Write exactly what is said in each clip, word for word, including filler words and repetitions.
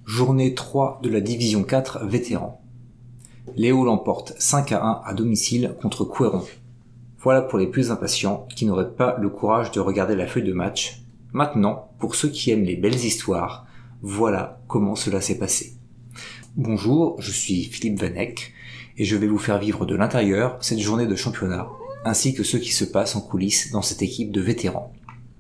Journée trois de la division quatre vétérans. Léo l'emporte cinq à un à domicile contre Couëron. Voilà pour les plus impatients qui n'auraient pas le courage de regarder la feuille de match. Maintenant, pour ceux qui aiment les belles histoires, voilà comment cela s'est passé. Bonjour, je suis Philippe Vanek et je vais vous faire vivre de l'intérieur cette journée de championnat, ainsi que ce qui se passe en coulisses dans cette équipe de vétérans.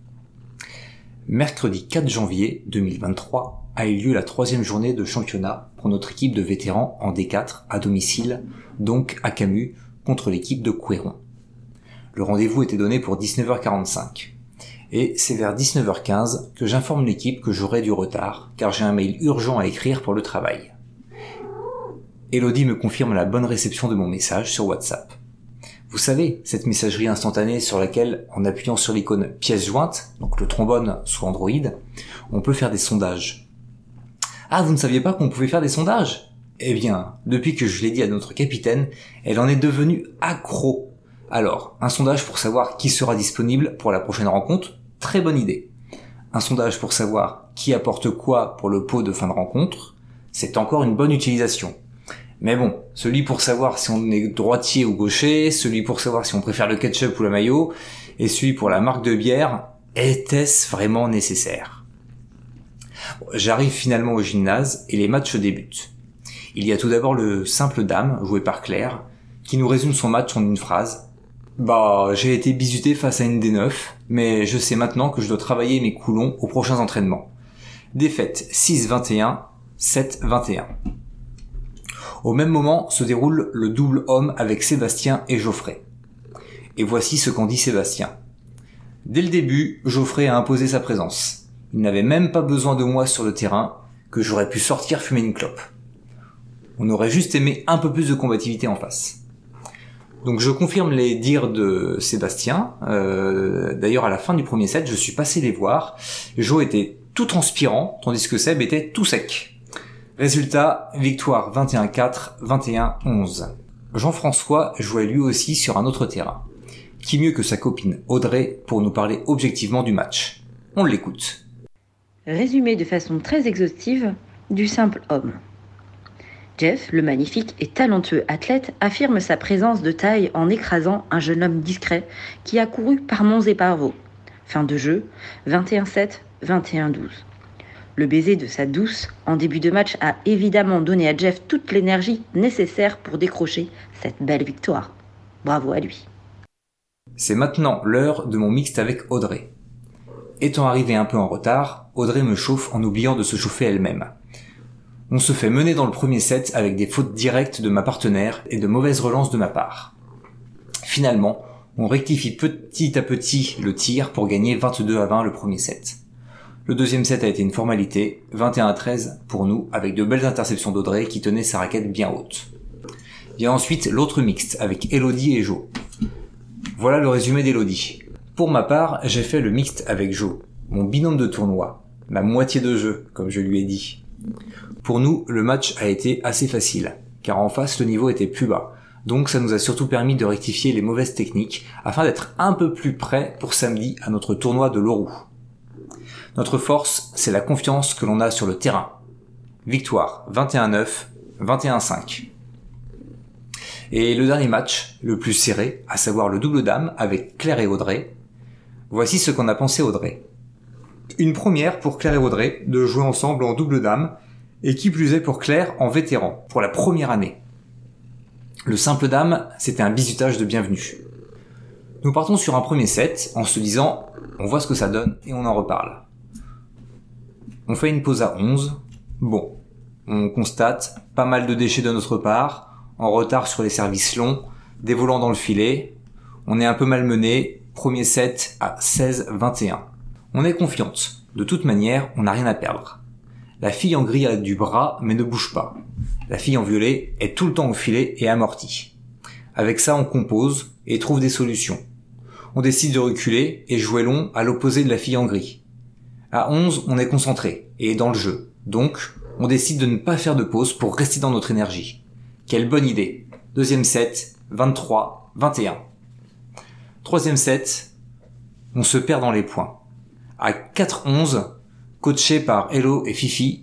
Mercredi quatre janvier deux mille vingt-trois a eu lieu la troisième journée de championnat pour notre équipe de vétérans en D quatre à domicile, donc à Camus, contre l'équipe de Couëron. Le rendez-vous était donné pour dix-neuf heures quarante-cinq. Et c'est vers dix-neuf heures quinze que j'informe l'équipe que j'aurai du retard, car j'ai un mail urgent à écrire pour le travail. Elodie me confirme la bonne réception de mon message sur WhatsApp. Vous savez, cette messagerie instantanée sur laquelle, en appuyant sur l'icône pièce jointe, donc le trombone sous Android, on peut faire des sondages. Ah, vous ne saviez pas qu'on pouvait faire des sondages ? Eh bien, depuis que je l'ai dit à notre capitaine, elle en est devenue accro. Alors, un sondage pour savoir qui sera disponible pour la prochaine rencontre, très bonne idée. Un sondage pour savoir qui apporte quoi pour le pot de fin de rencontre, c'est encore une bonne utilisation. Mais bon, celui pour savoir si on est droitier ou gaucher, celui pour savoir si on préfère le ketchup ou le mayo, et celui pour la marque de bière, était-ce vraiment nécessaire ? Bon, j'arrive finalement au gymnase et les matchs débutent. Il y a tout d'abord le simple dame, joué par Claire, qui nous résume son match en une phrase. Bah, j'ai été bizuté face à une D neuf, mais je sais maintenant que je dois travailler mes coulons aux prochains entraînements. Défaite six vingt et un, sept vingt et un. Au même moment se déroule le double homme avec Sébastien et Geoffrey. Et voici ce qu'en dit Sébastien. Dès le début, Geoffrey a imposé sa présence. Il n'avait même pas besoin de moi sur le terrain, que j'aurais pu sortir fumer une clope. On aurait juste aimé un peu plus de combativité en face. Donc je confirme les dires de Sébastien. Euh, d'ailleurs, à la fin du premier set, je suis passé les voir. Jo était tout transpirant, tandis que Seb était tout sec. Résultat, victoire vingt et un quatre, vingt et un onze. Jean-François jouait lui aussi sur un autre terrain. Qui mieux que sa copine Audrey pour nous parler objectivement du match ? On l'écoute. Résumé de façon très exhaustive du simple homme. Jeff, le magnifique et talentueux athlète, affirme sa présence de taille en écrasant un jeune homme discret qui a couru par monts et par vaux. Fin de jeu, vingt et un sept, vingt et un douze. Le baiser de sa douce en début de match a évidemment donné à Jeff toute l'énergie nécessaire pour décrocher cette belle victoire. Bravo à lui. C'est maintenant l'heure de mon mixte avec Audrey. Étant arrivée un peu en retard, Audrey me chauffe en oubliant de se chauffer elle-même. On se fait mener dans le premier set avec des fautes directes de ma partenaire et de mauvaises relances de ma part. Finalement, on rectifie petit à petit le tir pour gagner vingt-deux à vingt le premier set. Le deuxième set a été une formalité, vingt et un à treize pour nous, avec de belles interceptions d'Audrey qui tenait sa raquette bien haute. Vient ensuite l'autre mixte avec Elodie et Jo. Voilà le résumé d'Elodie. Pour ma part, j'ai fait le mixte avec Jo, mon binôme de tournoi, ma moitié de jeu, comme je lui ai dit. Pour nous, le match a été assez facile, car en face, le niveau était plus bas, donc ça nous a surtout permis de rectifier les mauvaises techniques, afin d'être un peu plus prêts pour samedi à notre tournoi de l'Orou. Notre force, c'est la confiance que l'on a sur le terrain. Victoire vingt et un neuf, vingt et un cinq. Et le dernier match, le plus serré, à savoir le double dame avec Claire et Audrey. Voici ce qu'en a pensé Audrey. Une première pour Claire et Audrey de jouer ensemble en double dame, et qui plus est pour Claire en vétéran, pour la première année. Le simple dame, c'était un bizutage de bienvenue. Nous partons sur un premier set en se disant « on voit ce que ça donne et on en reparle ». On fait une pause à onze. Bon, on constate pas mal de déchets de notre part, en retard sur les services longs, des volants dans le filet. On est un peu malmené, premier set à seize vingt et un. On est confiante. De toute manière, on n'a rien à perdre. La fille en gris a du bras, mais ne bouge pas. La fille en violet est tout le temps au filet et amortie. Avec ça, on compose et trouve des solutions. On décide de reculer et jouer long à l'opposé de la fille en gris. À onze, on est concentré et dans le jeu. Donc, on décide de ne pas faire de pause pour rester dans notre énergie. Quelle bonne idée. Deuxième set, vingt-trois vingt et un. Troisième set, on se perd dans les points. À quatre onze, coachés par Hello et Fifi,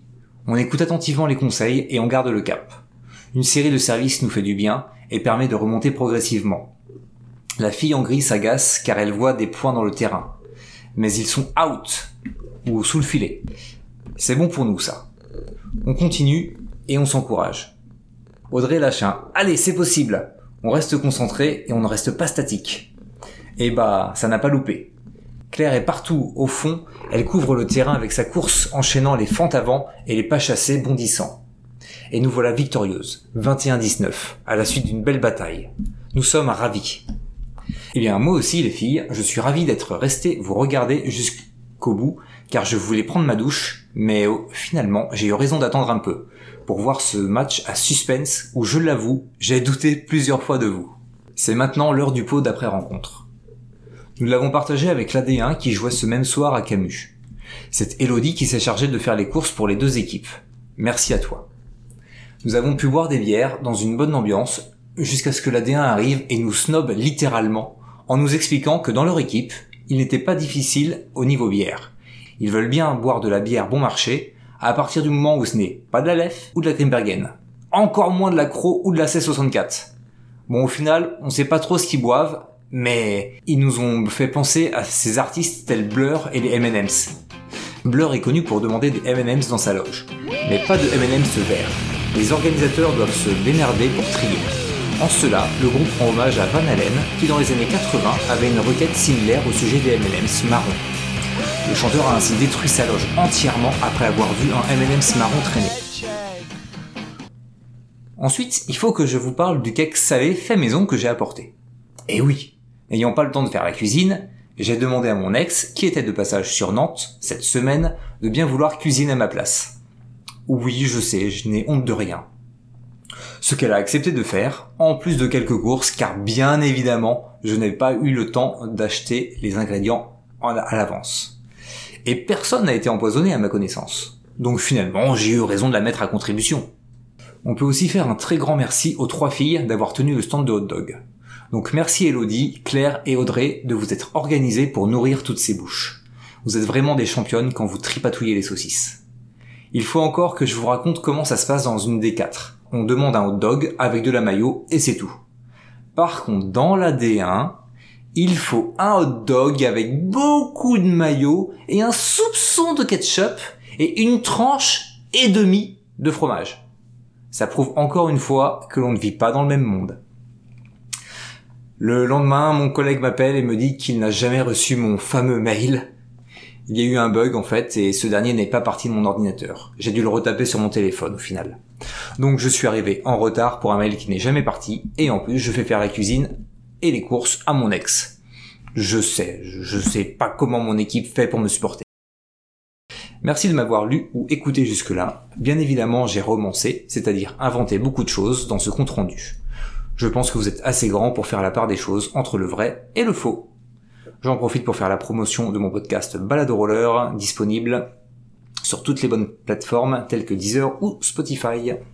On écoute attentivement les conseils et on garde le cap. Une série de services nous fait du bien et permet de remonter progressivement. La fille en gris s'agace car elle voit des points dans le terrain. Mais ils sont out ou sous le filet. C'est bon pour nous ça. On continue et on s'encourage. Audrey lâche un « Allez, c'est possible !» On reste concentré et on ne reste pas statique. Et bah, ça n'a pas loupé. Claire est partout, au fond, elle couvre le terrain avec sa course, enchaînant les fentes avant et les pas chassés bondissant. Et nous voilà victorieuses, vingt et un à dix-neuf, à la suite d'une belle bataille. Nous sommes ravis. Eh bien, moi aussi, les filles, je suis ravi d'être resté vous regarder jusqu'au bout, car je voulais prendre ma douche, mais oh, finalement, j'ai eu raison d'attendre un peu, pour voir ce match à suspense où, je l'avoue, j'ai douté plusieurs fois de vous. C'est maintenant l'heure du pot d'après-rencontre. Nous l'avons partagé avec l'A D un qui jouait ce même soir à Camus. C'est Elodie qui s'est chargée de faire les courses pour les deux équipes. Merci à toi. Nous avons pu boire des bières dans une bonne ambiance jusqu'à ce que l'A D un arrive et nous snobe littéralement en nous expliquant que dans leur équipe, il n'était pas difficile au niveau bière. Ils veulent bien boire de la bière bon marché à partir du moment où ce n'est pas de la Leffe ou de la Grimbergen. Encore moins de la Croc ou de la C soixante-quatre. Bon, au final, on sait pas trop ce qu'ils boivent, mais ils nous ont fait penser à ces artistes tels Blur et les M and M's. Blur est connu pour demander des M and M's dans sa loge, mais pas de M and M's verts. Les organisateurs doivent se démerder pour trier. En cela, le groupe rend hommage à Van Halen, qui dans les années quatre-vingts avait une requête similaire au sujet des M and M's marrons. Le chanteur a ainsi détruit sa loge entièrement après avoir vu un M and M's marron traîner. Ensuite, il faut que je vous parle du cake salé fait maison que j'ai apporté. Et oui, n'ayant pas le temps de faire la cuisine, j'ai demandé à mon ex, qui était de passage sur Nantes cette semaine, de bien vouloir cuisiner à ma place. Oui, je sais, je n'ai honte de rien. Ce qu'elle a accepté de faire, en plus de quelques courses, car bien évidemment, je n'ai pas eu le temps d'acheter les ingrédients à l'avance. Et personne n'a été empoisonné à ma connaissance. Donc finalement, j'ai eu raison de la mettre à contribution. On peut aussi faire un très grand merci aux trois filles d'avoir tenu le stand de hot dog. Donc merci Elodie, Claire et Audrey de vous être organisées pour nourrir toutes ces bouches. Vous êtes vraiment des championnes quand vous tripatouillez les saucisses. Il faut encore que je vous raconte comment ça se passe dans une des quatre. On demande un hot dog avec de la mayo et c'est tout. Par contre, dans la D un, il faut un hot dog avec beaucoup de mayo et un soupçon de ketchup et une tranche et demie de fromage. Ça prouve encore une fois que l'on ne vit pas dans le même monde. Le lendemain, mon collègue m'appelle et me dit qu'il n'a jamais reçu mon fameux mail. Il y a eu un bug en fait et ce dernier n'est pas parti de mon ordinateur. J'ai dû le retaper sur mon téléphone au final. Donc je suis arrivé en retard pour un mail qui n'est jamais parti et en plus je fais faire la cuisine et les courses à mon ex. Je sais, je sais pas comment mon équipe fait pour me supporter. Merci de m'avoir lu ou écouté jusque-là. Bien évidemment, j'ai romancé, c'est-à-dire inventé beaucoup de choses dans ce compte-rendu. Je pense que vous êtes assez grand pour faire la part des choses entre le vrai et le faux. J'en profite pour faire la promotion de mon podcast Balado Roller, disponible sur toutes les bonnes plateformes telles que Deezer ou Spotify.